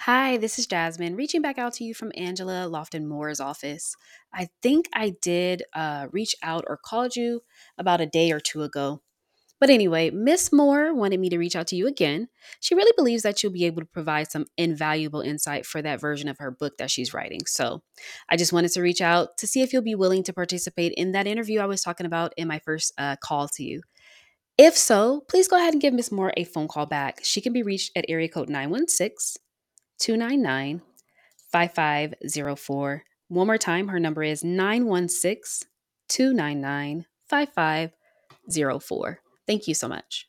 Hi, this is Jasmine reaching back out to you from Angela Lofton Moore's office. I think I did reach out or called you about a day or two ago. But anyway, Miss Moore wanted me to reach out to you again. She really believes that you'll be able to provide some invaluable insight for that version of her book that she's writing. So I just wanted to reach out to see if you'll be willing to participate in that interview I was talking about in my first call to you. If so, please go ahead and give Miss Moore a phone call back. She can be reached at area code 916 299 5504. One more time, her number is 916 299 5504. Thank you so much.